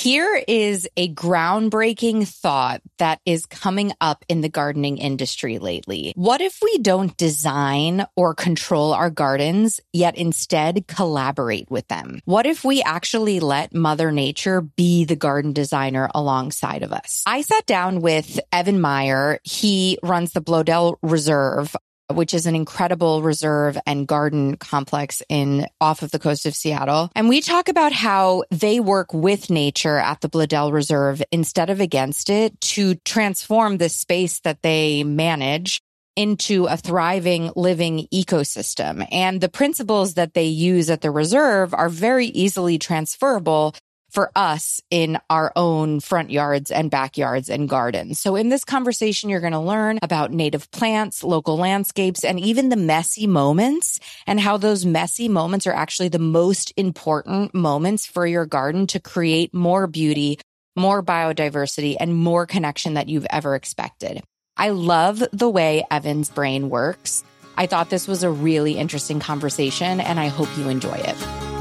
Here is a groundbreaking thought that is coming up in the gardening industry lately. What if we don't design or control our gardens, yet instead collaborate with them? What if we actually let Mother Nature be the garden designer alongside of us? I sat down with Evan Meyer. He runs the Bloedel Reserve, which is an incredible reserve and garden complex off of the coast of Seattle. And we talk about how they work with nature at the Bloedel Reserve instead of against it to transform the space that they manage into a thriving, living ecosystem. And the principles that they use at the reserve are very easily transferable for us in our own front yards and backyards and gardens. So in this conversation, you're going to learn about native plants, local landscapes, and even the messy moments, and how those messy moments are actually the most important moments for your garden to create more beauty, more biodiversity, and more connection that you've ever expected. I love the way Evan's brain works. I thought this was a really interesting conversation, and I hope you enjoy it.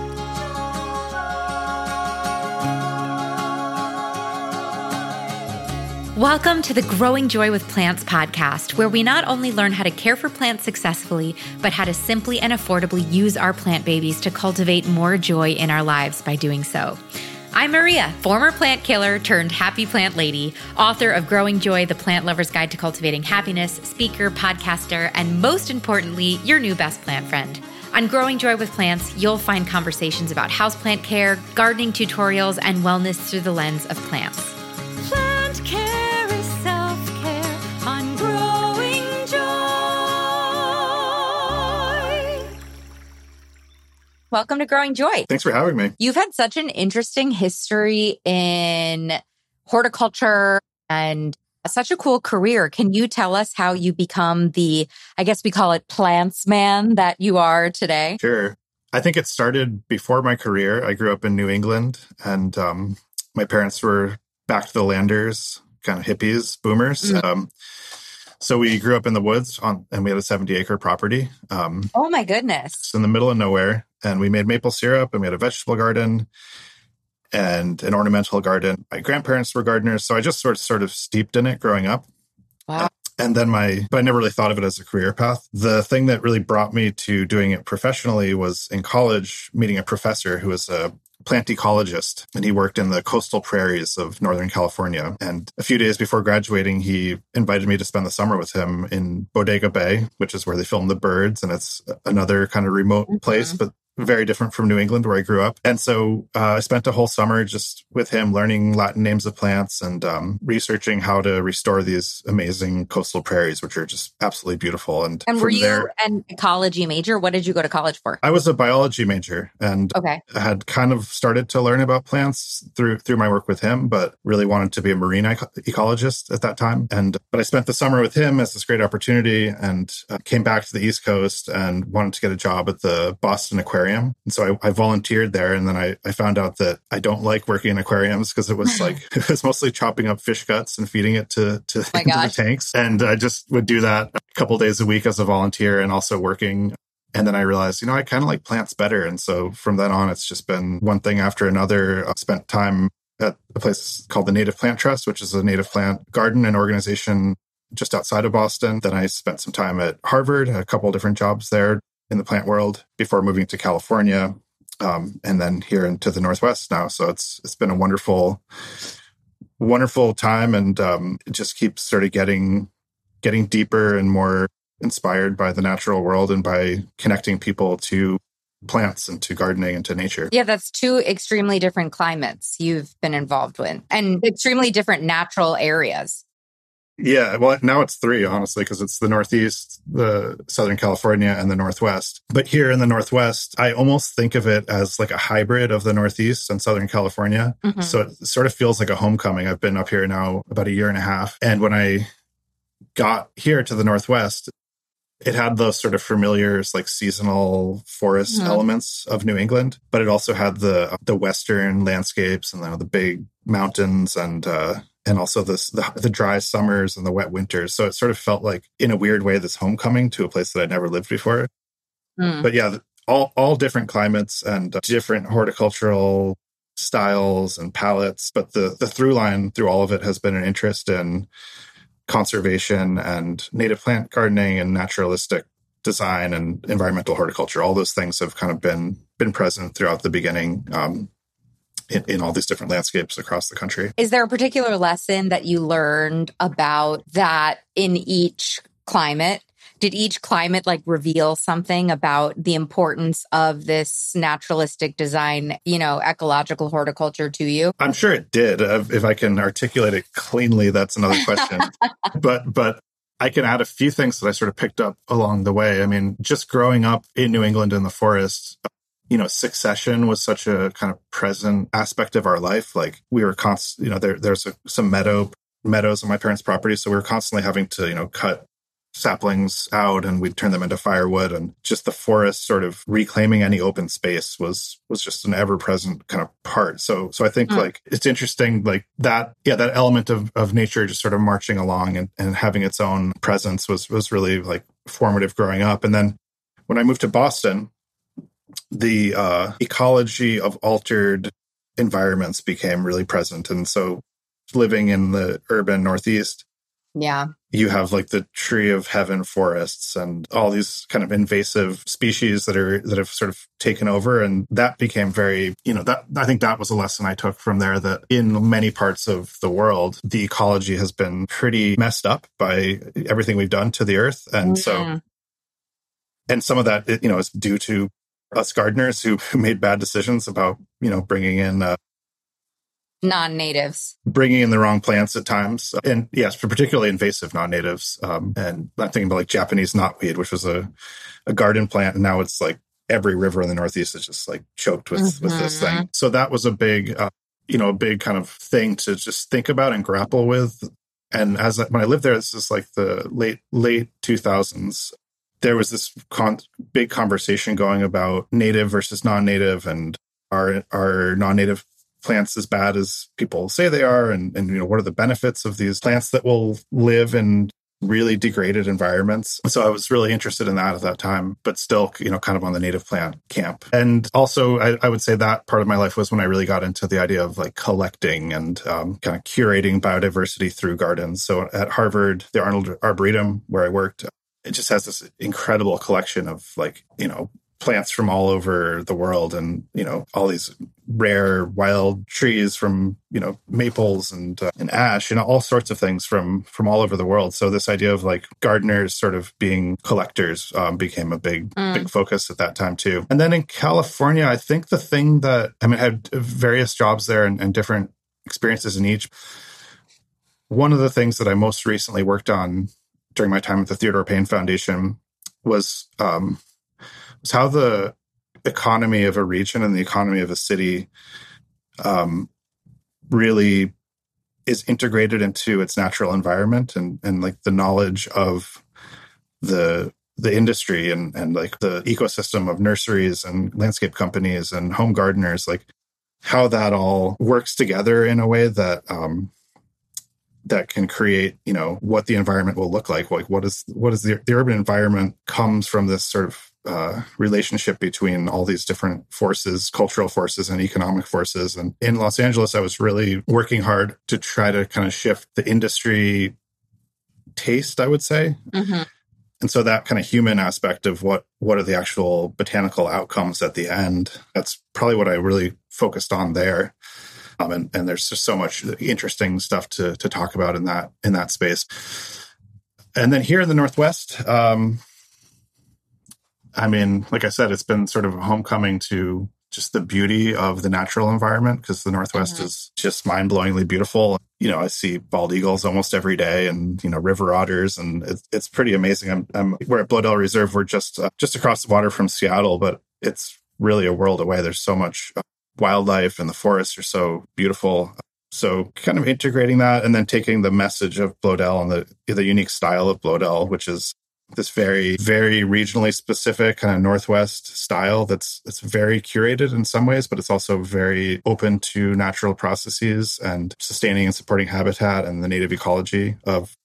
Welcome to the Growing Joy with Plants podcast, where we not only learn how to care for plants successfully, but how to simply and affordably use our plant babies to cultivate more joy in our lives by doing so. I'm Maria, former plant killer turned happy plant lady, author of Growing Joy, the Plant Lover's Guide to Cultivating Happiness, speaker, podcaster, and most importantly, your new best plant friend. On Growing Joy with Plants, you'll find conversations about houseplant care, gardening tutorials, and wellness through the lens of plants. Plant care is self-care on Growing Joy. Welcome to Growing Joy. Thanks for having me. You've had such an interesting history in horticulture and such a cool career. Can you tell us how you become the, I guess we call it plants man that you are today? Sure. I think it started before my career. I grew up in New England, and my parents were back to the landers, kind of hippies, boomers. Mm-hmm. So we grew up in the woods and we had a 70-acre property. Oh my goodness. It's in the middle of nowhere. And we made maple syrup, and we had a vegetable garden and an ornamental garden. My grandparents were gardeners, so I just sort of steeped in it growing up. Wow. And then but I never really thought of it as a career path. The thing that really brought me to doing it professionally was in college, meeting a professor who was a plant ecologist, and he worked in the coastal prairies of Northern California. And a few days before graduating, he invited me to spend the summer with him in Bodega Bay, which is where they film The Birds. And it's another kind of remote place, but very different from New England, where I grew up. And so I spent a whole summer just with him learning Latin names of plants and researching how to restore these amazing coastal prairies, which are just absolutely beautiful. And were you an ecology major? What did you go to college for? I was a biology major, and I had kind of started to learn about plants through my work with him, but really wanted to be a marine ecologist at that time. But I spent the summer with him as this great opportunity, and came back to the East Coast and wanted to get a job at the Boston Aquarium. And so I volunteered there, and then I found out that I don't like working in aquariums because it was it was mostly chopping up fish guts and feeding it to into the tanks. And I just would do that a couple days a week as a volunteer and also working. And then I realized, I kind of like plants better. And so from then on, it's just been one thing after another. I spent time at a place called the Native Plant Trust, which is a native plant garden and organization just outside of Boston. Then I spent some time at Harvard, a couple of different jobs there in the plant world before moving to California, and then here into the Northwest now. So it's been a wonderful time, and it just keeps sort of getting deeper and more inspired by the natural world and by connecting people to plants and to gardening and to nature. Yeah, that's two extremely different climates you've been involved with, and extremely different natural areas. Yeah, well, now it's three, honestly, because it's the Northeast, the Southern California, and the Northwest. But here in the Northwest, I almost think of it as like a hybrid of the Northeast and Southern California. Mm-hmm. So it sort of feels like a homecoming. I've been up here now about a year and a half. And when I got here to the Northwest, it had those sort of familiar, like seasonal forest elements of New England, but it also had the Western landscapes and the big mountains and also the dry summers and the wet winters. So it sort of felt like, in a weird way, this homecoming to a place that I'd never lived before. But yeah, all different climates and different horticultural styles and palettes. But the through line through all of it has been an interest in conservation and native plant gardening and naturalistic design and environmental horticulture. All those things have kind of been present throughout the beginning in all these different landscapes across the country. Is there a particular lesson that you learned about that in each climate? Did each climate reveal something about the importance of this naturalistic design, ecological horticulture to you? I'm sure it did. If I can articulate it cleanly, that's another question. But I can add a few things that I sort of picked up along the way. I mean, just growing up in New England in the forest, succession was such a kind of present aspect of our life. Like we were there's some meadows on my parents' property. So we were constantly having to, cut saplings out and we'd turn them into firewood, and just the forest sort of reclaiming any open space was just an ever-present kind of part. So I think it's interesting, that element of nature just sort of marching along and having its own presence was really formative growing up. And then when I moved to Boston, the ecology of altered environments became really present. And so living in the urban Northeast, you have the tree of heaven forests and all these kind of invasive species that have sort of taken over. And that became very, I think that was a lesson I took from there, that in many parts of the world, the ecology has been pretty messed up by everything we've done to the earth. And and some of that, is due to us gardeners who made bad decisions about, bringing in non-natives, bringing in the wrong plants at times. And yes, for particularly invasive non-natives. And I'm thinking about Japanese knotweed, which was a garden plant. And now it's every river in the Northeast is just choked with this thing. So that was a big, a big kind of thing to just think about and grapple with. And when I lived there, this is the late 2000s, there was this big conversation going about native versus non-native, and are non-native plants as bad as people say they are, and what are the benefits of these plants that will live in really degraded environments. So I was really interested in that at that time, but still kind of on the native plant camp. And also I would say that part of my life was when I really got into the idea of collecting and kind of curating biodiversity through gardens. So at Harvard, the Arnold Arboretum, where I worked, it just has this incredible collection of plants from all over the world, and all these rare wild trees from maples and ash and all sorts of things from all over the world. So this idea of gardeners sort of being collectors became a big focus at that time too. And then in California, I think the thing that I had various jobs there and different experiences in each. One of the things that I most recently worked on during my time at the Theodore Payne Foundation was how the economy of a region and the economy of a city really is integrated into its natural environment, and the knowledge of the industry and the ecosystem of nurseries and landscape companies and home gardeners, how that all works together in a way that that can create, what the environment will look like. What is the urban environment comes from this sort of relationship between all these different forces, cultural forces and economic forces. And in Los Angeles, I was really working hard to try to kind of shift the industry taste, I would say. Mm-hmm. And so that kind of human aspect of what are the actual botanical outcomes at the end, that's probably what I really focused on there. And there's just so much interesting stuff to talk about in that space. And then here in the Northwest, like I said, it's been sort of a homecoming to just the beauty of the natural environment, because the Northwest is just mind-blowingly beautiful. I see bald eagles almost every day, and river otters, and it's pretty amazing. We're at Bloedel Reserve. We're just across the water from Seattle, but it's really a world away. There's so much wildlife, and the forests are so beautiful. So kind of integrating that, and then taking the message of Bloedel and the unique style of Bloedel, which is this very, very regionally specific kind of Northwest style that's very curated in some ways, but it's also very open to natural processes and sustaining and supporting habitat and the native ecology of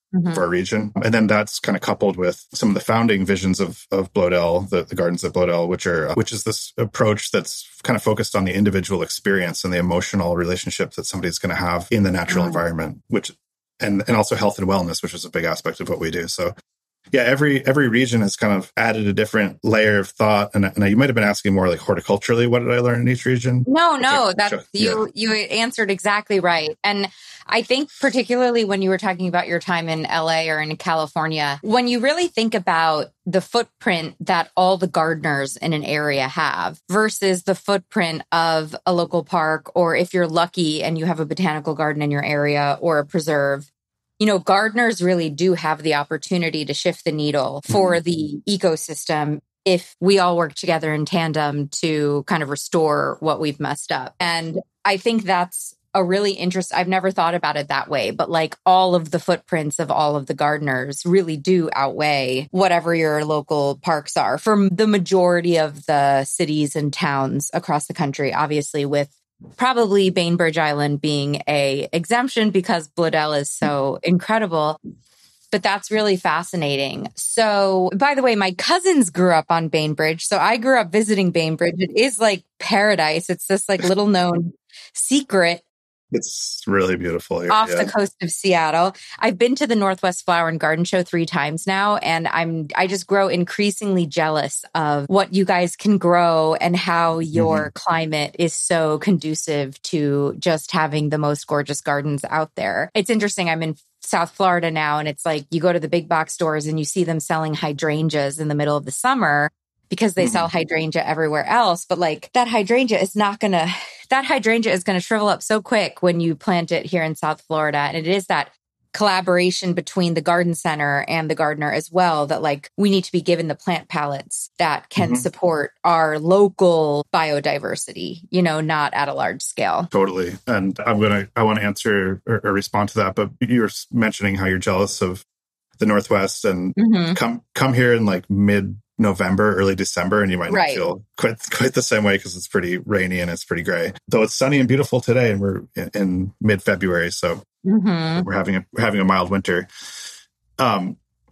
of our region. And then that's kind of coupled with some of the founding visions of Bloedel, the gardens at Bloedel, which is this approach that's kind of focused on the individual experience and the emotional relationship that somebody's going to have in the natural environment, and also health and wellness, which is a big aspect of what we do. So yeah, every region has kind of added a different layer of thought. And you might have been asking more like horticulturally, what did I learn in each region? No, you answered exactly right. And I think particularly when you were talking about your time in LA or in California, when you really think about the footprint that all the gardeners in an area have versus the footprint of a local park, or if you're lucky and you have a botanical garden in your area or a preserve, gardeners really do have the opportunity to shift the needle for the ecosystem if we all work together in tandem to kind of restore what we've messed up. And I think that's a really interesting, I've never thought about it that way, but like all of the footprints of all of the gardeners really do outweigh whatever your local parks are for the majority of the cities and towns across the country, obviously with probably Bainbridge Island being a exemption because Bloedel is so incredible. But that's really fascinating. So, by the way, my cousins grew up on Bainbridge. So I grew up visiting Bainbridge. It is like paradise. It's this like little known secret. It's really beautiful here. Off the coast of Seattle. I've been to the Northwest Flower and Garden Show 3 times now, and I just grow increasingly jealous of what you guys can grow and how your climate is so conducive to just having the most gorgeous gardens out there. It's interesting. I'm in South Florida now, and it's like you go to the big box stores and you see them selling hydrangeas in the middle of the summer because they sell hydrangea everywhere else. But like that hydrangea is going to shrivel up so quick when you plant it here in South Florida. And it is that collaboration between the garden center and the gardener as well, that like we need to be given the plant palettes that can support our local biodiversity, not at a large scale. Totally. And I want to answer or respond to that, but you were mentioning how you're jealous of the Northwest and come here in like mid-November, early December, and you might not feel quite the same way because it's pretty rainy and it's pretty gray. Though it's sunny and beautiful today, and we're in mid-February, so we're having a mild winter. I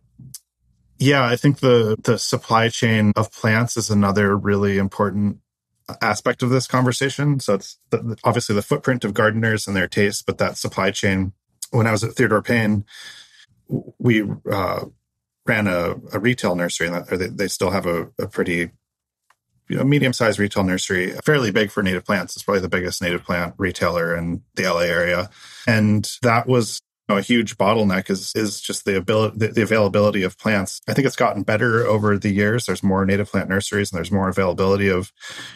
think the supply chain of plants is another really important aspect of this conversation. So it's obviously the footprint of gardeners and their tastes, but that supply chain. When I was at Theodore Payne, we ran a retail nursery, and they still have a pretty medium-sized retail nursery, fairly big for native plants. It's probably the biggest native plant retailer in the LA area. And that was a huge bottleneck is just the availability of plants. I think it's gotten better over the years. There's more native plant nurseries and there's more availability of,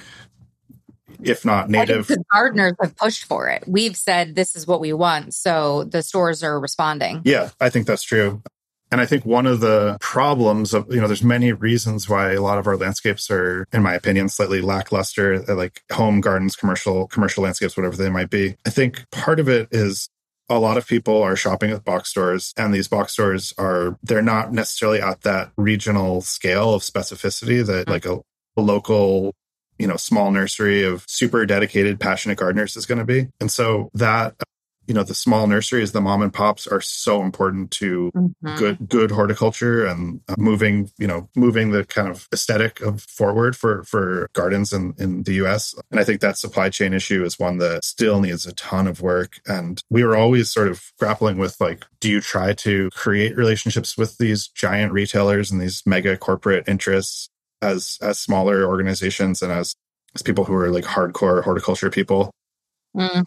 if not native. The gardeners have pushed for it. We've said this is what we want. So the stores are responding. Yeah, I think that's true. And I think one of the problems of, there's many reasons why a lot of our landscapes are, in my opinion, slightly lackluster, like home gardens, commercial landscapes, whatever they might be. I think part of it is a lot of people are shopping at box stores, and these box stores they're not necessarily at that regional scale of specificity that like a local, small nursery of super dedicated, passionate gardeners is going to be. And so that, the small nurseries, the mom and pops are so important to good horticulture and moving the kind of aesthetic forward for gardens in the US. And I think that supply chain issue is one that still needs a ton of work. And we were always sort of grappling with like, do you try to create relationships with these giant retailers and these mega corporate interests as smaller organizations and as people who are like hardcore horticulture people? And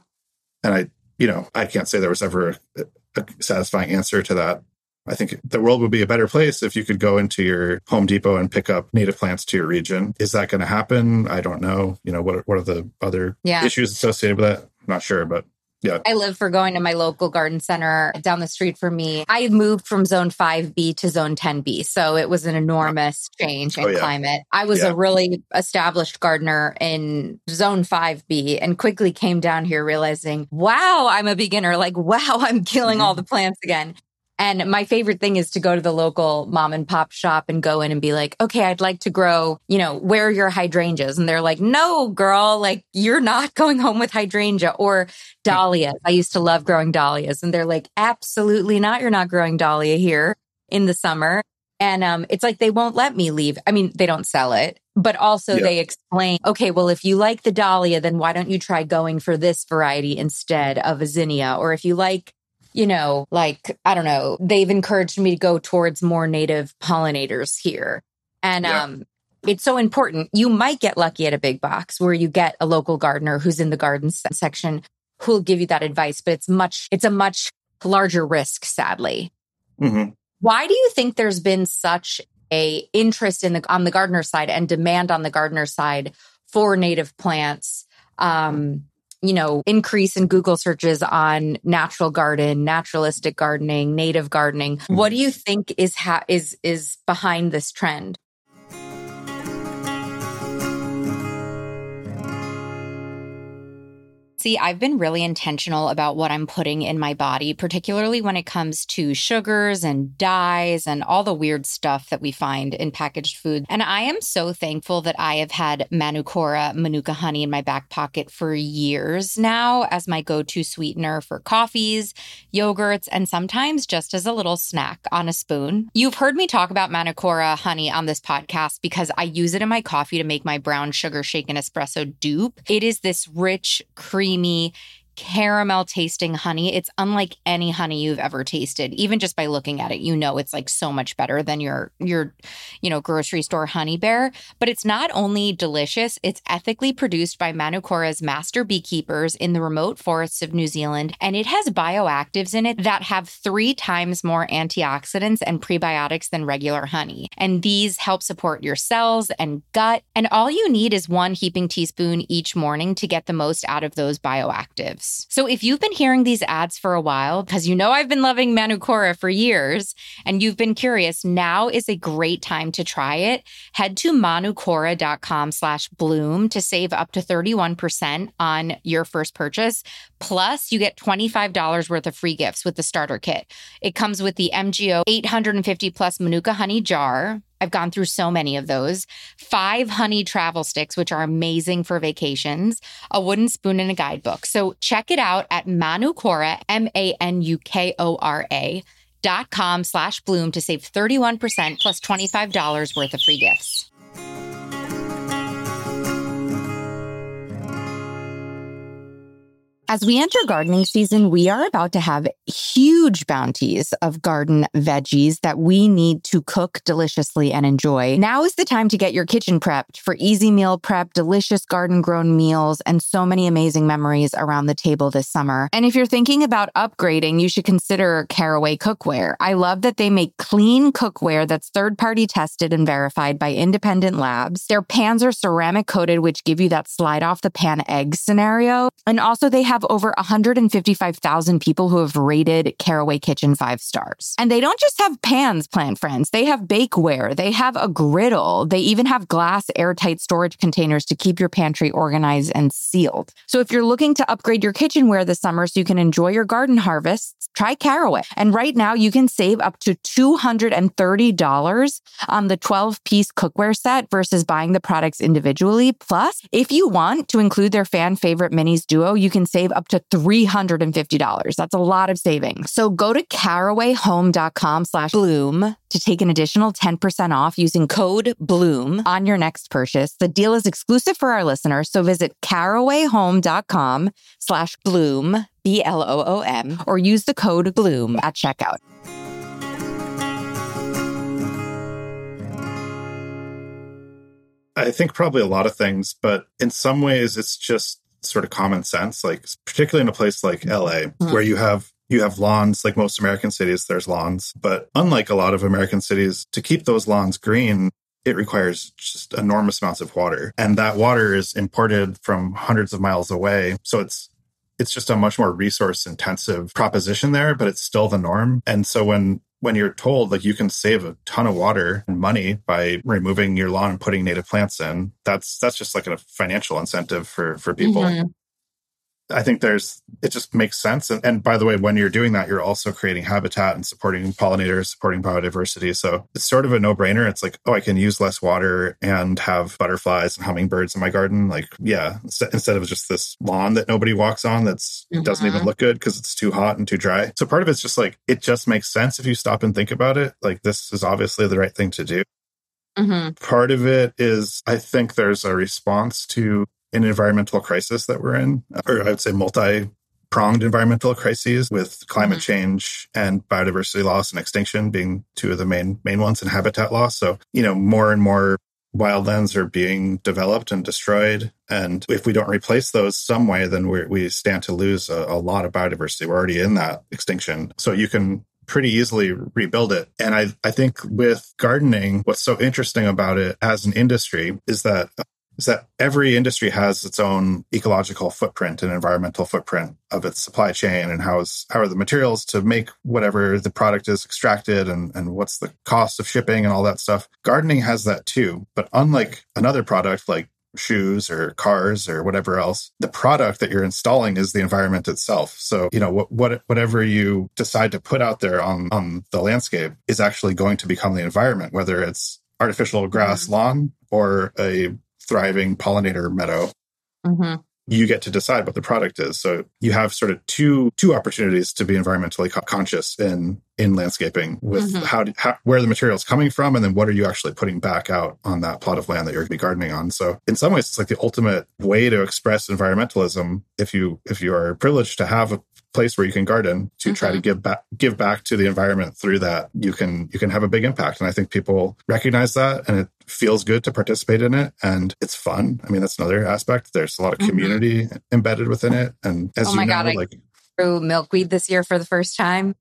I can't say there was ever a satisfying answer to that. I think the world would be a better place if you could go into your Home Depot and pick up native plants to your region. Is that going to happen? I don't know. What are the other issues associated with that? I'm not sure, but yeah. I live for going to my local garden center down the street from me. I moved from zone 5B to zone 10B. So it was an enormous change in climate. I was a really established gardener in zone 5B and quickly came down here realizing, wow, I'm a beginner. Like, wow, I'm killing all the plants again. And my favorite thing is to go to the local mom and pop shop and go in and be like, okay, I'd like to grow, where are your hydrangeas? And they're like, no, girl, like you're not going home with hydrangea or dahlias. I used to love growing dahlias. And they're like, absolutely not. You're not growing dahlia here in the summer. And it's like, they won't let me leave. I mean, they don't sell it, but also they explain, okay, well, if you like the dahlia, then why don't you try going for this variety instead of a zinnia? Or if you like, I don't know, they've encouraged me to go towards more native pollinators here. And it's so important. You might get lucky at a big box where you get a local gardener who's in the garden section who'll give you that advice, but it's a much larger risk, sadly. Mm-hmm. Why do you think there's been such a interest on the gardener side and demand on the gardener side for native plants? Increase in Google searches on natural garden, naturalistic gardening, native gardening. Mm-hmm. What do you think is behind this trend? See, I've been really intentional about what I'm putting in my body, particularly when it comes to sugars and dyes and all the weird stuff that we find in packaged food. And I am so thankful that I have had Manukora Manuka honey in my back pocket for years now as my go-to sweetener for coffees, yogurts, and sometimes just as a little snack on a spoon. You've heard me talk about Manukora honey on this podcast because I use it in my coffee to make my brown sugar shaken espresso dupe. It is this rich, creamy, caramel tasting honey. It's unlike any honey you've ever tasted. Even just by looking at it, it's like so much better than your grocery store honey bear. But it's not only delicious, it's ethically produced by Manukora's master beekeepers in the remote forests of New Zealand. And it has bioactives in it that have 3 times more antioxidants and prebiotics than regular honey. And these help support your cells and gut. And all you need is 1 heaping teaspoon each morning to get the most out of those bioactives. So if you've been hearing these ads for a while, because I've been loving Manukora for years, and you've been curious, now is a great time to try it. Head to manukora.com/bloom to save up to 31% on your first purchase. Plus, you get $25 worth of free gifts with the starter kit. It comes with the MGO 850 plus Manuka honey jar. I've gone through so many of those. 5 honey travel sticks, which are amazing for vacations, a wooden spoon, and a guidebook. So check it out at Manukora, manukora.com/bloom to save 31% plus $25 worth of free gifts. As we enter gardening season, we are about to have huge bounties of garden veggies that we need to cook deliciously and enjoy. Now is the time to get your kitchen prepped for easy meal prep, delicious garden-grown meals, and so many amazing memories around the table this summer. And if you're thinking about upgrading, you should consider Caraway Cookware. I love that they make clean cookware that's third-party tested and verified by independent labs. Their pans are ceramic coated, which give you that slide off the pan egg scenario. And also they have over 155,000 people who have rated Caraway Kitchen 5 stars. And they don't just have pans, plant friends. They have bakeware. They have a griddle. They even have glass airtight storage containers to keep your pantry organized and sealed. So if you're looking to upgrade your kitchenware this summer so you can enjoy your garden harvests, try Caraway. And right now you can save up to $230 on the 12-piece cookware set versus buying the products individually. Plus, if you want to include their fan favorite minis duo, you can save up to $350. That's a lot of savings. So go to carawayhome.com/bloom to take an additional 10% off using code BLOOM on your next purchase. The deal is exclusive for our listeners, so visit carawayhome.com/bloom, BLOOM, or use the code BLOOM at checkout. I think probably a lot of things, but in some ways it's just sort of common sense, like particularly in a place like LA, where you have lawns. Like most American cities, there's lawns. But unlike a lot of American cities, to keep those lawns green, it requires just enormous amounts of water. And that water is imported from hundreds of miles away. So it's just a much more resource intensive proposition there, but it's still the norm. And so when you're told like you can save a ton of water and money by removing your lawn and putting native plants in, that's just like a financial incentive for people. Mm-hmm. I think it just makes sense. And by the way, when you're doing that, you're also creating habitat and supporting pollinators, supporting biodiversity. So it's sort of a no-brainer. It's like, oh, I can use less water and have butterflies and hummingbirds in my garden. Like, yeah, instead of just this lawn that nobody walks on that's doesn't even look good because it's too hot and too dry. So part of it's just like, it just makes sense if you stop and think about it. Like, this is obviously the right thing to do. Part of it is, I think there's a response to an environmental crisis that we're in, or I would say multi-pronged environmental crises, with climate change and biodiversity loss and extinction being two of the main ones, and habitat loss. So, more and more wildlands are being developed and destroyed. And if we don't replace those some way, then we stand to lose a lot of biodiversity. We're already in that extinction. So you can pretty easily rebuild it. And I think with gardening, what's so interesting about it as an industry is that every industry has its own ecological footprint and environmental footprint of its supply chain, and how are the materials to make whatever the product is extracted, and what's the cost of shipping and all that stuff. Gardening has that too. But unlike another product like shoes or cars or whatever else, the product that you're installing is the environment itself. So, whatever you decide to put out there on the landscape is actually going to become the environment, whether it's artificial grass lawn or a thriving pollinator meadow. You get to decide what the product is. So you have sort of two opportunities to be environmentally conscious in landscaping, with where the material is coming from, and then what are you actually putting back out on that plot of land that you're going to be gardening on. So in some ways, it's like the ultimate way to express environmentalism. If you are privileged to have a place where you can garden, to try to give back to the environment through that, you can have a big impact. And I think people recognize that, and it feels good to participate in it, and it's fun. I mean, that's another aspect. There's a lot of community embedded within it. And as I grew milkweed this year for the first time.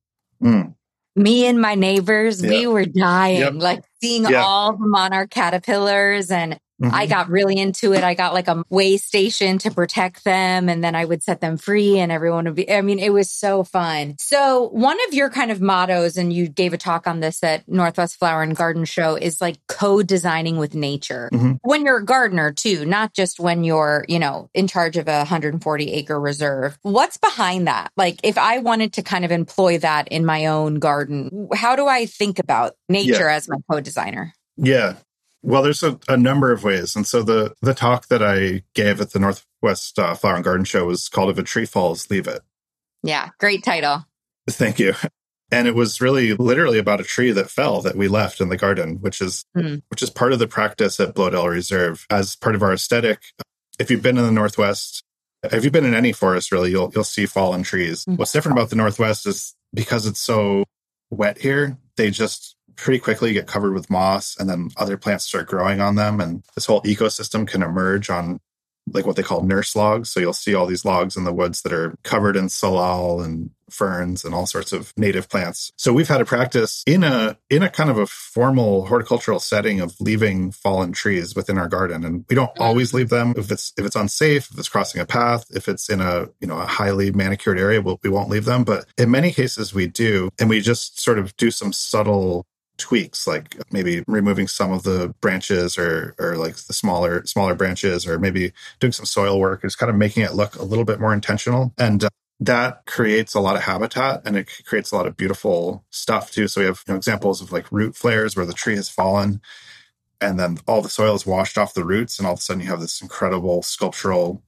Me and my neighbors, we were dying, like seeing all the monarch caterpillars, and I got really into it. I got like a way station to protect them, and then I would set them free, and everyone would be, it was so fun. So one of your kind of mottos, and you gave a talk on this at Northwest Flower and Garden Show, is like co-designing with nature. When you're a gardener too, not just when you're, in charge of a 140-acre reserve. What's behind that? Like, if I wanted to kind of employ that in my own garden, how do I think about nature as my co-designer? Yeah. Well, there's a number of ways. And so the talk that I gave at the Northwest Flower and Garden Show was called "If a Tree Falls, Leave It." Yeah, great title. Thank you. And it was really literally about a tree that fell that we left in the garden, which is part of the practice at Bloedel Reserve as part of our aesthetic. If you've been in the Northwest, if you've been in any forest, really, you'll see fallen trees. What's different about the Northwest is because it's so wet here, they just pretty quickly get covered with moss, and then other plants start growing on them. And this whole ecosystem can emerge on like what they call nurse logs. So you'll see all these logs in the woods that are covered in salal and ferns and all sorts of native plants. So we've had a practice in a kind of a formal horticultural setting of leaving fallen trees within our garden. And we don't always leave them. If it's unsafe, if it's crossing a path, if it's in a highly manicured area, we won't leave them. But in many cases we do. And we just sort of do some subtle tweaks, like maybe removing some of the branches or like the smaller branches, or maybe doing some soil work, just kind of making it look a little bit more intentional. And that creates a lot of habitat, and it creates a lot of beautiful stuff too. So we have examples of like root flares where the tree has fallen and then all the soil is washed off the roots, and all of a sudden you have this incredible sculptural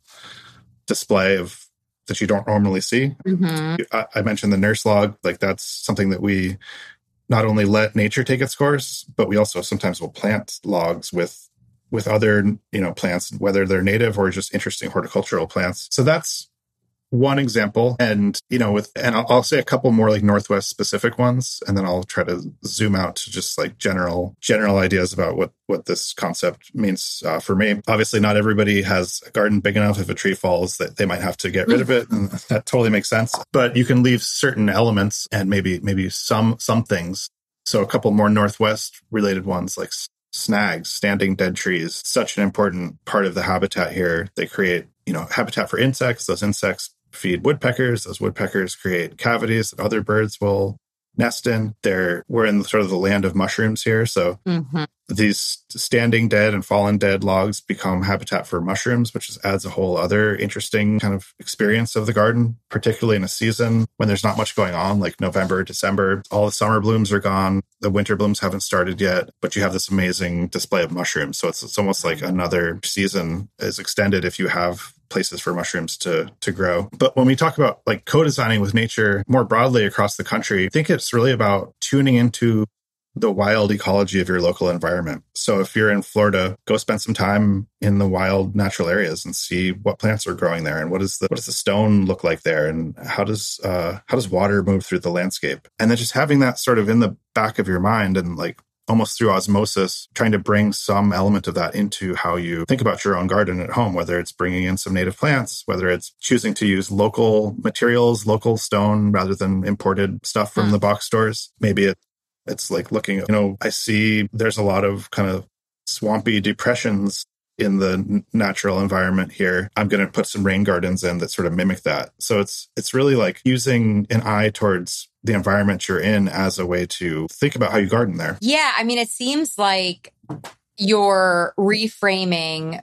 display that you don't normally see. I mentioned the nurse log. Like, that's something that we not only let nature take its course, but we also sometimes will plant logs with other, plants, whether they're native or just interesting horticultural plants. So that's one example. And, I'll say a couple more like Northwest specific ones, and then I'll try to zoom out to just like general ideas about what this concept means for me. Obviously, not everybody has a garden big enough. If a tree falls, that they might have to get rid of it. And that totally makes sense. But you can leave certain elements and maybe some things. So a couple more Northwest related ones, like snags, standing dead trees, such an important part of the habitat here. They create, habitat for insects. Those insects feed woodpeckers. Those woodpeckers create cavities that other birds will nest in. We're in sort of the land of mushrooms here. So these standing dead and fallen dead logs become habitat for mushrooms, which adds a whole other interesting kind of experience of the garden, particularly in a season when there's not much going on, like November, December. All the summer blooms are gone. The winter blooms haven't started yet, but you have this amazing display of mushrooms. So it's almost like another season is extended if you have places for mushrooms to grow. But when we talk about like co-designing with nature more broadly across the country, I think it's really about tuning into the wild ecology of your local environment. So if you're in Florida, go spend some time in the wild natural areas and see what plants are growing there and what does the stone look like there and how does water move through the landscape. And then just having that sort of in the back of your mind and like almost through osmosis, trying to bring some element of that into how you think about your own garden at home, whether it's bringing in some native plants, whether it's choosing to use local materials, local stone rather than imported stuff from the box stores. Maybe it's like looking, I see there's a lot of kind of swampy depressions in the natural environment here. I'm going to put some rain gardens in that sort of mimic that. So it's really like using an eye towards the environment you're in as a way to think about how you garden there. Yeah. I mean, it seems like you're reframing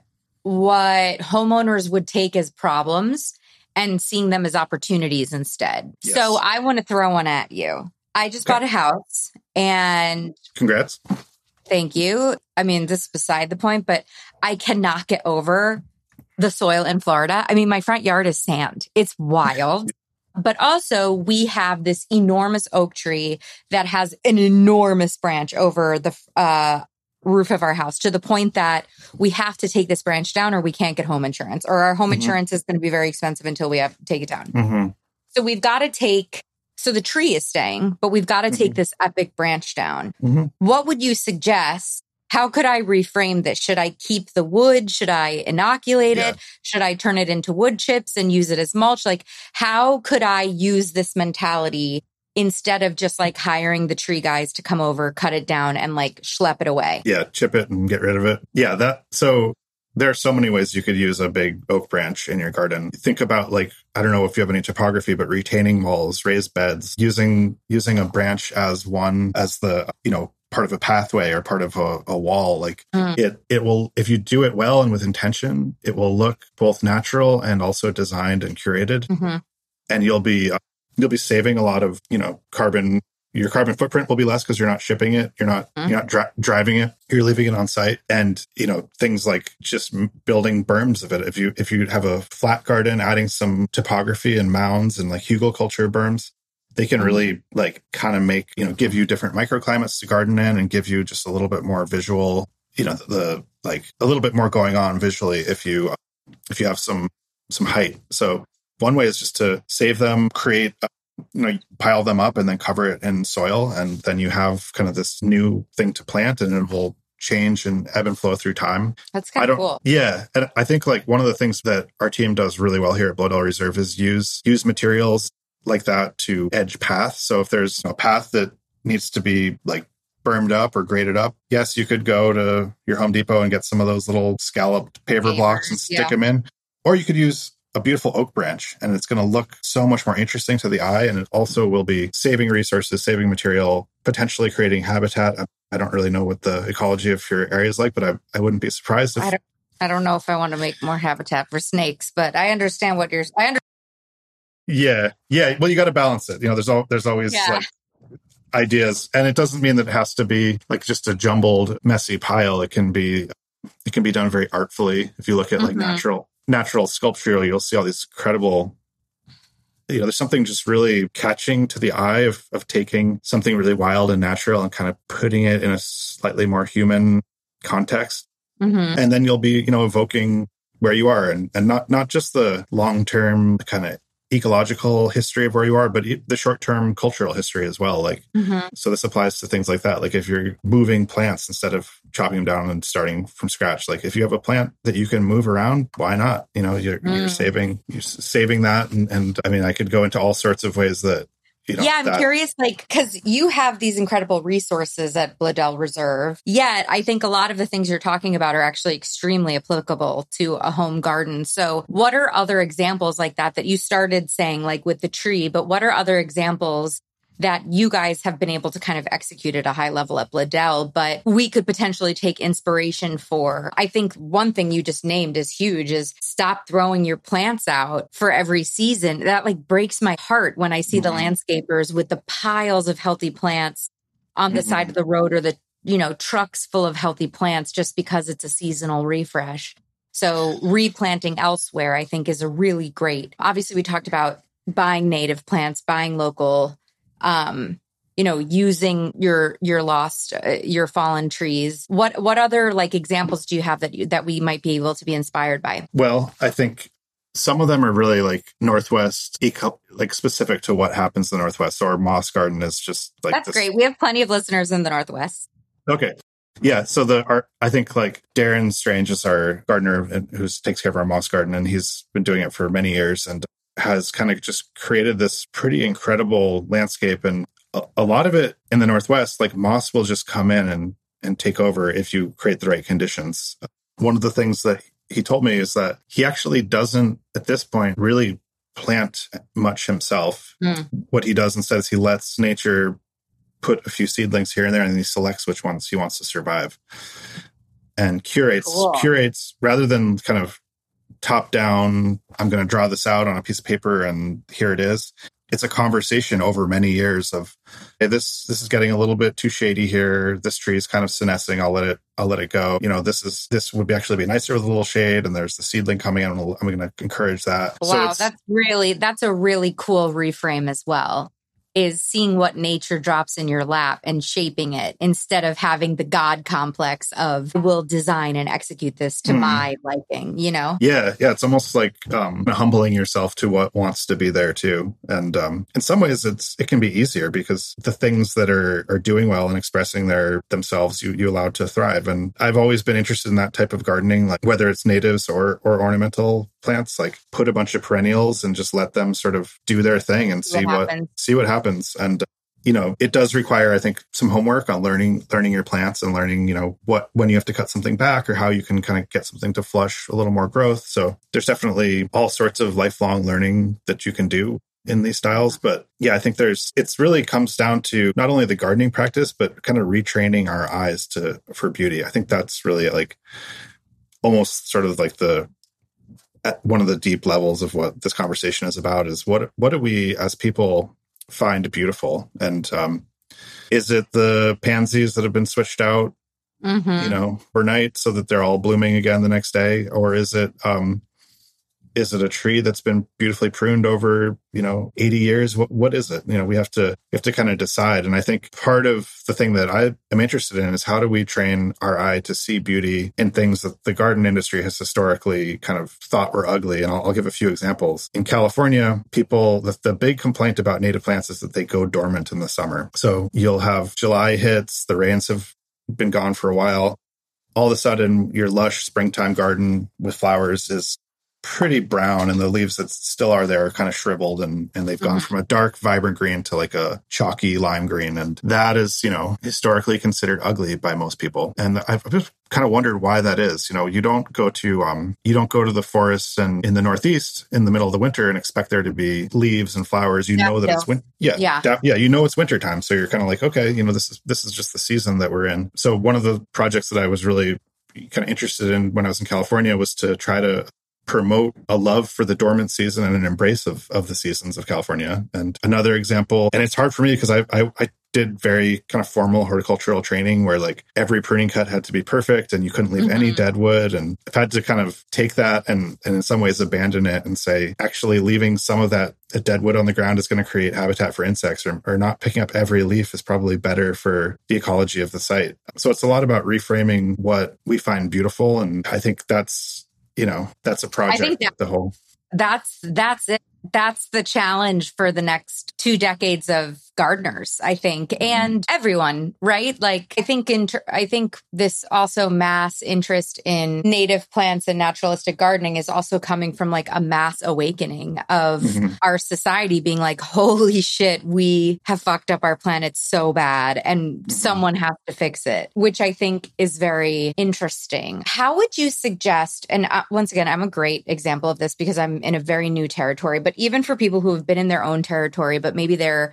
what homeowners would take as problems and seeing them as opportunities instead. Yes. So I want to throw one at you. I just bought a house and... Congrats. Thank you. I mean, this is beside the point, but I cannot get over the soil in Florida. I mean, my front yard is sand. It's wild. But also we have this enormous oak tree that has an enormous branch over the roof of our house to the point that we have to take this branch down or we can't get home insurance or our home insurance is going to be very expensive until we have to take it down. So we've got to take... So the tree is staying, but we've got to take this epic branch down. What would you suggest? How could I reframe this? Should I keep the wood? Should I inoculate it? Should I turn it into wood chips and use it as mulch? Like, how could I use this mentality instead of just like hiring the tree guys to come over, cut it down and like schlep it away? Yeah, chip it and get rid of it. Yeah, so there are so many ways you could use a big oak branch in your garden. Think about like, I don't know if you have any topography, but retaining walls, raised beds, using a branch as the, part of a pathway or part of a wall. Like it will, if you do it well and with intention, it will look both natural and also designed and curated. And you'll be saving a lot of, carbon. Your carbon footprint will be less because you're not shipping it. You're not driving it. You're leaving it on site. And, things like just building berms of it. If you have a flat garden, adding some topography and mounds and like hugelkultur berms, they can really like kind of make, give you different microclimates to garden in and give you just a little bit more visual, a little bit more going on visually if you have some height. So one way is just to save them, create pile them up and then cover it in soil. And then you have kind of this new thing to plant and it will change and ebb and flow through time. That's kind of cool. Yeah. And I think like one of the things that our team does really well here at Bloedel Reserve is use materials like that to edge paths. So if there's a path that needs to be like bermed up or graded up, yes, you could go to your Home Depot and get some of those little scalloped paver blocks and stick them in. Or you could use a beautiful oak branch and it's going to look so much more interesting to the eye. And it also will be saving resources, saving material, potentially creating habitat. I don't really know what the ecology of your area is like, but I wouldn't be surprised if... I don't know if I want to make more habitat for snakes, but I understand what you're... Yeah. Well, you got to balance it. There's always like ideas, and it doesn't mean that it has to be like just a jumbled, messy pile. It can be done very artfully. If you look at like natural sculpture, you'll see all these incredible, there's something just really catching to the eye of taking something really wild and natural and kind of putting it in a slightly more human context. And then you'll be, evoking where you are and not just the long-term kind of ecological history of where you are, but the short-term cultural history as well. Like, so this applies to things like that. Like if you're moving plants instead of chopping them down and starting from scratch, like if you have a plant that you can move around, why not? You're saving that. And I mean, I could go into all sorts of ways that, I'm curious, like, because you have these incredible resources at Bloedel Reserve, yet I think a lot of the things you're talking about are actually extremely applicable to a home garden. So what are other examples like that you started saying, like with the tree, but what are other examples that you guys have been able to kind of execute at a high level at Bladel, but we could potentially take inspiration for. I think one thing you just named is huge, is stop throwing your plants out for every season. That like breaks my heart when I see the landscapers with the piles of healthy plants on the side of the road, or the, trucks full of healthy plants just because it's a seasonal refresh. So replanting elsewhere, I think, is a really great. Obviously, we talked about buying native plants, buying local, using your fallen trees. What other like examples do you have that we might be able to be inspired by? Well, I think some of them are really like Northwest like specific to what happens in the Northwest, or Moss Garden is just like that's great. We have plenty of listeners in the Northwest. Okay. Yeah. So I think like Darren Strange is our gardener who takes care of our moss garden, and he's been doing it for many years and has kind of just created this pretty incredible landscape. And a lot of it in the Northwest, like moss will just come in and take over if you create the right conditions. One of the things that he told me is that he actually doesn't at this point really plant much himself. What he does instead is he lets nature put a few seedlings here and there, and he selects which ones he wants to survive and curates rather than kind of top down. I'm going to draw this out on a piece of paper and here it is. It's a conversation over many years of, hey, this is getting a little bit too shady here. This tree is kind of senescing. I'll let it go. This would actually be nicer with a little shade. And there's the seedling coming in. I'm going to encourage that. Wow, that's a really cool reframe as well. Is seeing what nature drops in your lap and shaping it instead of having the God complex of we'll design and execute this to my liking, Yeah. It's almost like humbling yourself to what wants to be there too. And in some ways it can be easier because the things that are doing well and expressing themselves, you allow to thrive. And I've always been interested in that type of gardening, like whether it's natives or ornamental plants, like put a bunch of perennials and just let them sort of do their thing and see what happens. And, it does require, I think, some homework on learning your plants and learning, when you have to cut something back or how you can kind of get something to flush a little more growth. So there's definitely all sorts of lifelong learning that you can do in these styles. But yeah, I think it's really comes down to not only the gardening practice, but kind of retraining our eyes for beauty. I think that's really like almost sort of like at one of the deep levels of what this conversation is about is what do we as people find beautiful? And is it the pansies that have been switched out, overnight so that they're all blooming again the next day? Or is it a tree that's been beautifully pruned over, 80 years? What is it? We have to kind of decide. And I think part of the thing that I am interested in is how do we train our eye to see beauty in things that the garden industry has historically kind of thought were ugly. And I'll give a few examples. In California, the big complaint about native plants is that they go dormant in the summer. So you'll have July hits, the rains have been gone for a while. All of a sudden, your lush springtime garden with flowers is pretty brown, and the leaves that still are there are kind of shriveled and they've gone from a dark, vibrant green to like a chalky lime green. And that is, historically considered ugly by most people. And I've just kind of wondered why that is. You don't go to the forests and in the Northeast in the middle of the winter and expect there to be leaves and flowers. Know that it's winter. It's wintertime. So you're kind of like, okay, this is just the season that we're in. So one of the projects that I was really kind of interested in when I was in California was to try to promote a love for the dormant season and an embrace of the seasons of California. And another example, and it's hard for me because I did very kind of formal horticultural training where like every pruning cut had to be perfect and you couldn't leave any dead wood. And I've had to kind of take that and in some ways abandon it and say, actually leaving some of that dead wood on the ground is going to create habitat for insects, or not picking up every leaf is probably better for the ecology of the site. So it's a lot about reframing what we find beautiful. And I think that's a project. That's it. That's the challenge for the next 2 decades of gardeners, I think, and everyone, right? Like, I think this also mass interest in native plants and naturalistic gardening is also coming from like a mass awakening of our society being like, holy shit, we have fucked up our planet so bad and someone has to fix it, which I think is very interesting. How would you suggest, and once again, I'm a great example of this because I'm in a very new territory, but even for people who have been in their own territory, but maybe they're used to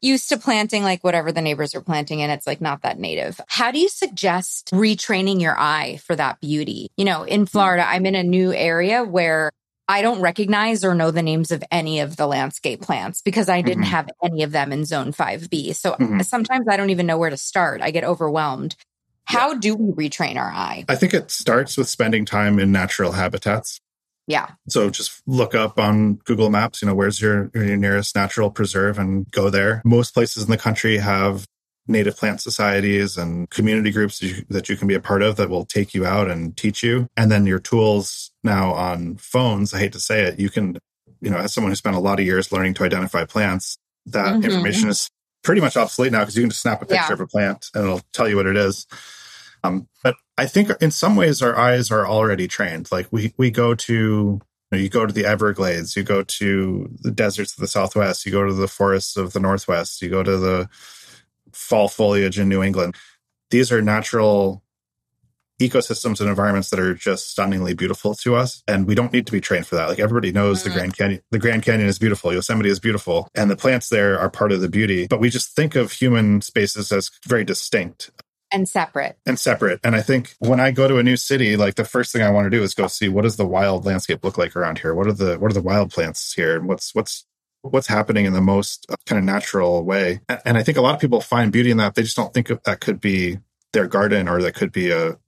planting like whatever the neighbors are planting and it's like not that native. How do you suggest retraining your eye for that beauty? You know, in Florida, I'm in a new area where I don't recognize or know the names of any of the landscape plants because I didn't have any of them in Zone 5B. So sometimes I don't even know where to start. I get overwhelmed. How do we retrain our eye? I think it starts with spending time in natural habitats. Yeah. So just look up on Google Maps, where's your nearest natural preserve and go there. Most places in the country have native plant societies and community groups that you can be a part of that will take you out and teach you. And then your tools now on phones, I hate to say it, you can, as someone who spent a lot of years learning to identify plants, that information is pretty much obsolete now because you can just snap a picture of a plant and it'll tell you what it is. But I think in some ways our eyes are already trained. Like we go to, you go to the Everglades, you go to the deserts of the Southwest, you go to the forests of the Northwest, you go to the fall foliage in New England. These are natural ecosystems and environments that are just stunningly beautiful to us. And we don't need to be trained for that. Like everybody knows the Grand Canyon. The Grand Canyon is beautiful. Yosemite is beautiful. And the plants there are part of the beauty. But we just think of human spaces as very distinct. And separate. And I think when I go to a new city, like the first thing I want to do is go see what does the wild landscape look like around here? What are the wild plants here? And what's happening in the most kind of natural way? And I think a lot of people find beauty in that. They just don't think of that could be their garden or that could be a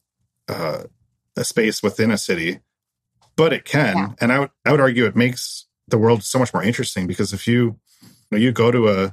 space within a city. But it can. Yeah. And I would argue it makes the world so much more interesting because if you go to a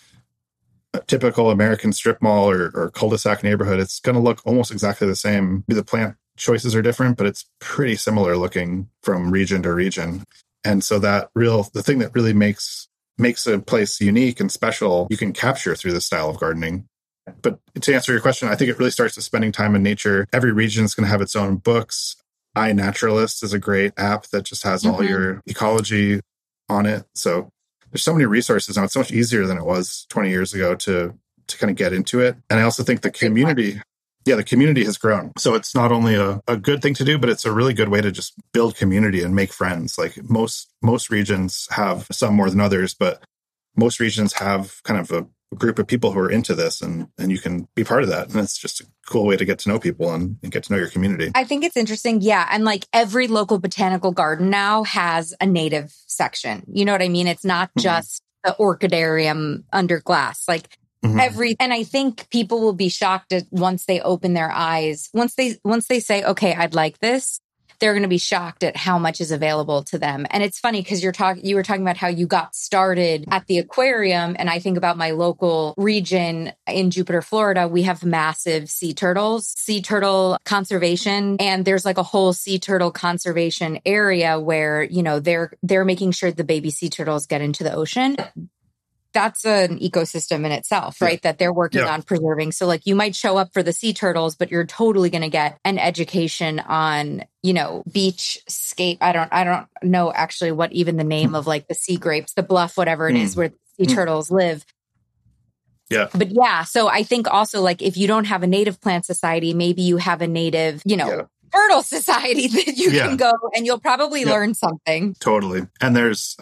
typical American strip mall or cul-de-sac neighborhood, it's going to look almost exactly the same. The plant choices are different, but it's pretty similar looking from region to region. And so the thing that really makes a place unique and special, you can capture through this style of gardening. But to answer your question, I think it really starts with spending time in nature. Every region is going to have its own books. iNaturalist is a great app that just has all your ecology on it. So there's so many resources now. It's so much easier than it was 20 years ago to kind of get into it. And I also think the community has grown. So it's not only a good thing to do, but it's a really good way to just build community and make friends. Like most regions have some more than others, but most regions have kind of a group of people who are into this and you can be part of that. And it's just a cool way to get to know people and get to know your community. I think it's interesting. Yeah. And like every local botanical garden now has a native section. You know what I mean? It's not just the orchidarium under glass. Like and I think people will be shocked once they open their eyes. Once they say, okay, I'd like this, they're going to be shocked at how much is available to them. And it's funny because you were talking about how you got started at the aquarium. And I think about my local region in Jupiter, Florida, we have massive sea turtle conservation. And there's like a whole sea turtle conservation area where, they're making sure the baby sea turtles get into the ocean. That's an ecosystem in itself, right? That they're working on preserving. So like you might show up for the sea turtles, but you're totally going to get an education on, beach scape. I don't know actually what even the name of like the sea grapes, the bluff, whatever it is where sea turtles live. Yeah. But so I think also like if you don't have a native plant society, maybe you have a native, turtle society that you can go and you'll probably learn something. Totally. And there's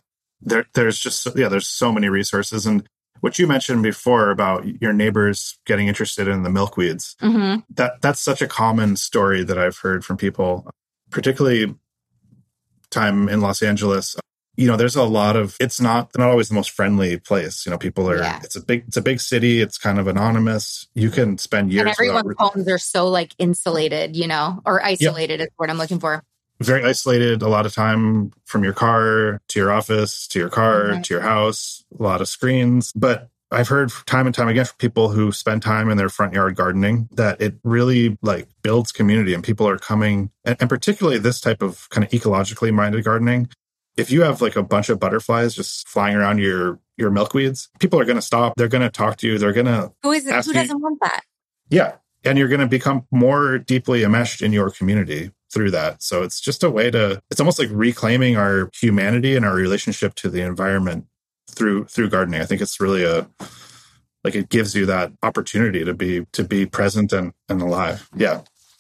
so many resources. And what you mentioned before about your neighbors getting interested in the milkweeds, that's such a common story that I've heard from people, particularly time in Los Angeles. There's a lot of, it's not always the most friendly place. People are, it's a big city. It's kind of anonymous. You can spend years. And everyone's homes are so like insulated, or isolated is what I'm looking for. Very isolated, a lot of time from your car to your office, to your car, to your house, a lot of screens. But I've heard time and time again from people who spend time in their front yard gardening that it really like builds community and people are coming. And particularly this type of kind of ecologically minded gardening. If you have like a bunch of butterflies just flying around your milkweeds, people are going to stop. They're going to talk to you. They're going to Who doesn't want that? Yeah. And you're going to become more deeply enmeshed in your community through that. So it's just a way it's almost like reclaiming our humanity and our relationship to the environment through gardening. I think it's really it gives you that opportunity to be present and alive. Yeah.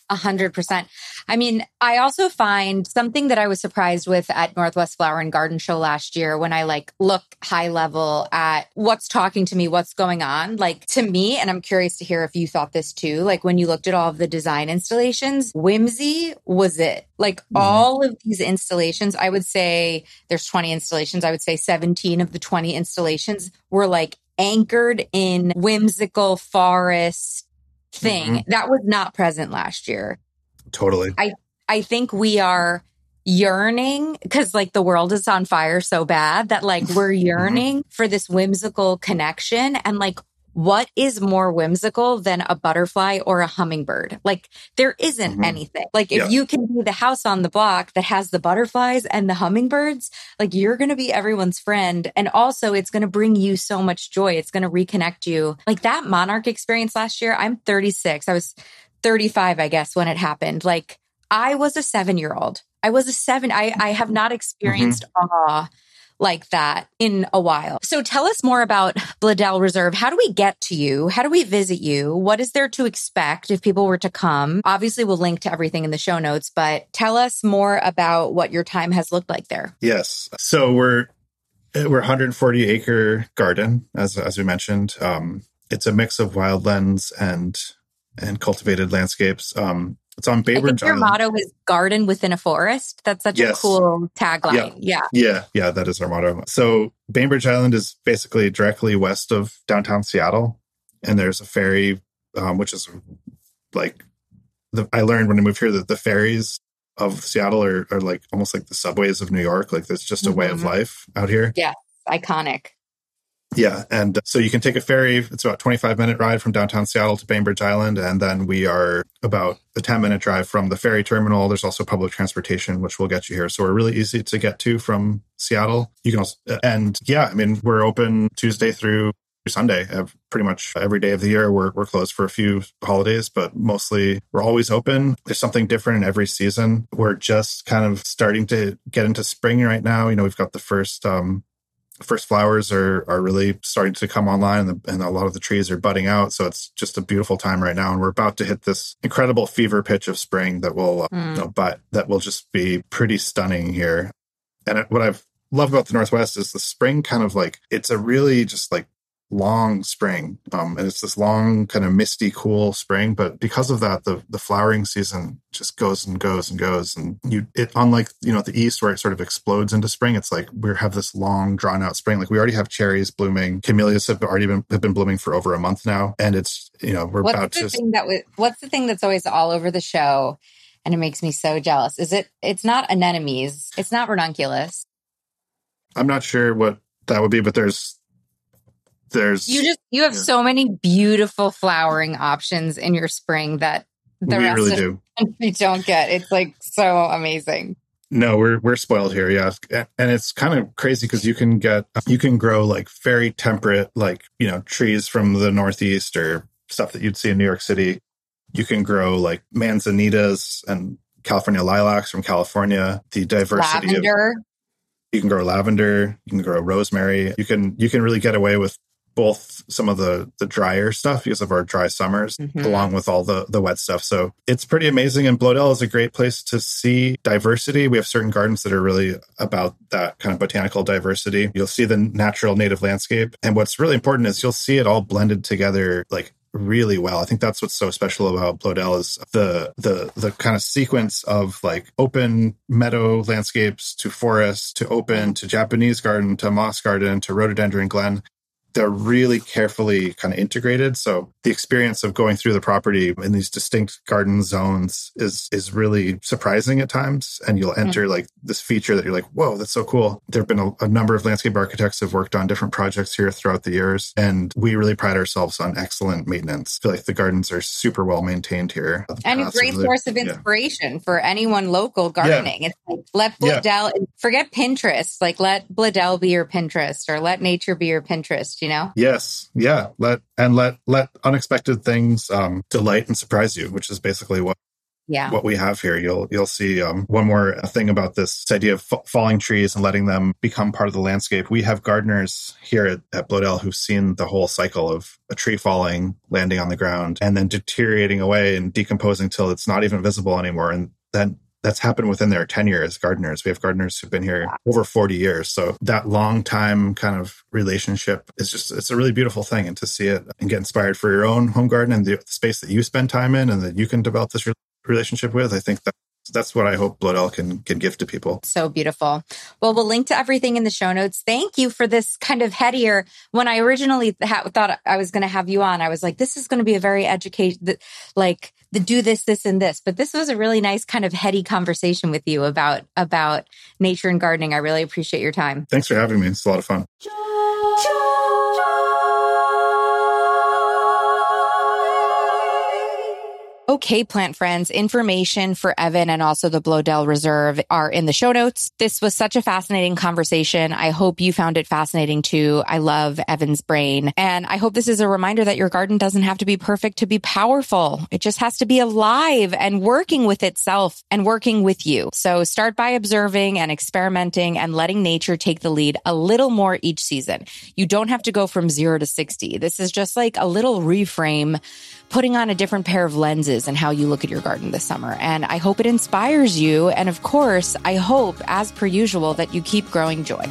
100%. I mean, I also find something that I was surprised with at Northwest Flower and Garden Show last year when I look high level at what's talking to me, what's going on. To me, and I'm curious to hear if you thought this too, when you looked at all of the design installations, whimsy was it. All of these installations, I would say there's 20 installations. I would say 17 of the 20 installations were anchored in whimsical forest thing that was not present last year. Totally. I think we are yearning because the world is on fire so bad that we're yearning for this whimsical connection. And what is more whimsical than a butterfly or a hummingbird? There isn't anything. If you can be the house on the block that has the butterflies and the hummingbirds, you're going to be everyone's friend. And also it's going to bring you so much joy. It's going to reconnect you. That Monarch experience last year, I'm 36. I was 35, I guess, when it happened. I was a 7-year-old. I have not experienced awe like that in a while. So tell us more about Bladel Reserve. How do we get to you? How do we visit you? What is there to expect if people were to come? Obviously, we'll link to everything in the show notes, but tell us more about what your time has looked like there. Yes. So we're 140 acre garden, as we mentioned. It's a mix of wildlands and cultivated landscapes. It's on Bainbridge Island. Your motto is garden within a forest. That's such a cool tagline. Yeah, that is our motto. So Bainbridge Island is basically directly west of downtown Seattle. And there's a ferry, which is I learned when I moved here that the ferries of Seattle are almost like the subways of New York. There's just a way of life out here. Yeah, iconic. Yeah. And so you can take a ferry. It's about a 25-minute ride from downtown Seattle to Bainbridge Island. And then we are about a 10-minute drive from the ferry terminal. There's also public transportation, which will get you here. So we're really easy to get to from Seattle. You can also, we're open Tuesday through Sunday. Pretty much every day of the year. We're closed for a few holidays, but mostly we're always open. There's something different in every season. We're just kind of starting to get into spring right now. We've got the first flowers are really starting to come online, and a lot of the trees are budding out. So it's just a beautiful time right now. And we're about to hit this incredible fever pitch of spring that will, that will just be pretty stunning here. And what I've loved about the Northwest is the spring kind of it's a really just long spring. And it's this long kind of misty, cool spring. But because of that, the flowering season just goes and goes and goes. And unlike, the East where it sort of explodes into spring, it's we have this long drawn out spring. We already have cherries blooming. Camellias have been blooming for over a month now. And it's, what's the thing that's always all over the show? And it makes me so jealous. It's not anemones. It's not ranunculus. I'm not sure what that would be, but there's you have so many beautiful flowering options in your spring that the rest really of do. The country don't get. It's so amazing. No, we're spoiled here, yeah. And it's kind of crazy because you can grow very temperate, trees from the Northeast or stuff that you'd see in New York City. You can grow manzanitas and California lilacs from California. The diversity lavender. You can grow lavender. You can grow rosemary. You can really get away with both some of the drier stuff because of our dry summers, along with all the wet stuff. So it's pretty amazing. And Bladel is a great place to see diversity. We have certain gardens that are really about that kind of botanical diversity. You'll see the natural native landscape. And what's really important is you'll see it all blended together really well. I think that's what's so special about Bladel is the kind of sequence of open meadow landscapes to forest to open to Japanese garden to moss garden to rhododendron glen. They're really carefully kind of integrated. So the experience of going through the property in these distinct garden zones is really surprising at times. And you'll enter this feature that you're whoa, that's so cool. There have been a number of landscape architects who have worked on different projects here throughout the years. And we really pride ourselves on excellent maintenance. I feel the gardens are super well maintained here. And a great source of inspiration for anyone local gardening. It's let Bladel, forget Pinterest, let Bladel be your Pinterest or let nature be your Pinterest. Yes. Yeah. Let unexpected things delight and surprise you, which is basically what what we have here. You'll see one more thing about this idea of falling trees and letting them become part of the landscape. We have gardeners here at Bloedel who've seen the whole cycle of a tree falling, landing on the ground, and then deteriorating away and decomposing till it's not even visible anymore. And then that's happened within their tenure as gardeners. We have gardeners who've been here over 40 years. So that long time kind of relationship is it's a really beautiful thing. And to see it and get inspired for your own home garden and the space that you spend time in and that you can develop this relationship with, I think that's what I hope Bloedel can give to people. So beautiful. Well, we'll link to everything in the show notes. Thank you for this kind of headier. When I originally thought I was going to have you on, I was like, this is going to be a very the do this, and this. But this was a really nice kind of heady conversation with you about nature and gardening. I really appreciate your time. Thanks for having me. It's a lot of fun. Okay, plant friends, information for Evan and also the Bloedel Reserve are in the show notes. This was such a fascinating conversation. I hope you found it fascinating too. I love Evan's brain. And I hope this is a reminder that your garden doesn't have to be perfect to be powerful. It just has to be alive and working with itself and working with you. So start by observing and experimenting and letting nature take the lead a little more each season. You don't have to go from 0 to 60. This is just like a little reframe, putting on a different pair of lenses and how you look at your garden this summer. And I hope it inspires you. And of course, I hope, as per usual, that you keep growing joy.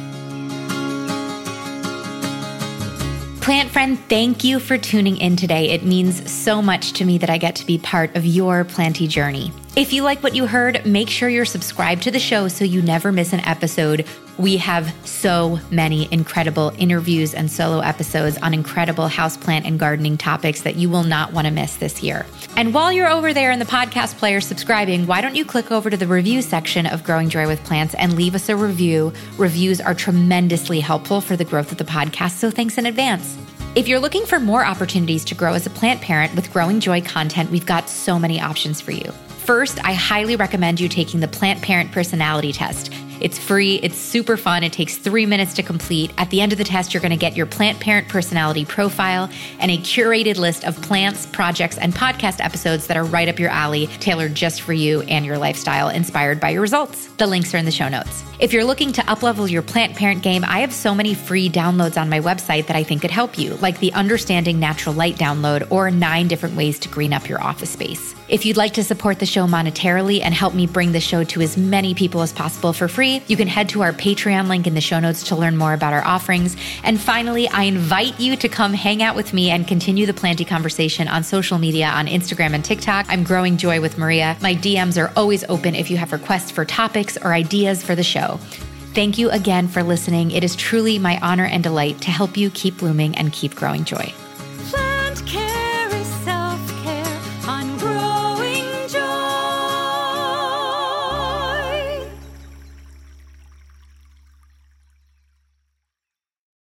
Plant friend, thank you for tuning in today. It means so much to me that I get to be part of your planty journey. If you like what you heard, make sure you're subscribed to the show so you never miss an episode. We have so many incredible interviews and solo episodes on incredible houseplant and gardening topics that you will not want to miss this year. And while you're over there in the podcast player subscribing, why don't you click over to the review section of Growing Joy with Plants and leave us a review? Reviews are tremendously helpful for the growth of the podcast, so thanks in advance. If you're looking for more opportunities to grow as a plant parent with Growing Joy content, we've got so many options for you. First, I highly recommend you taking the Plant Parent Personality Test. It's free. It's super fun. It takes 3 minutes to complete. At the end of the test, you're going to get your plant parent personality profile and a curated list of plants, projects, and podcast episodes that are right up your alley, tailored just for you and your lifestyle, inspired by your results. The links are in the show notes. If you're looking to uplevel your plant parent game, I have so many free downloads on my website that I think could help you, like the Understanding Natural Light download or 9 different ways to green up your office space. If you'd like to support the show monetarily and help me bring the show to as many people as possible for free, you can head to our Patreon link in the show notes to learn more about our offerings. And finally, I invite you to come hang out with me and continue the planty conversation on social media on Instagram and TikTok. I'm Growing Joy with Maria. My DMs are always open if you have requests for topics or ideas for the show. Thank you again for listening. It is truly my honor and delight to help you keep blooming and keep growing joy.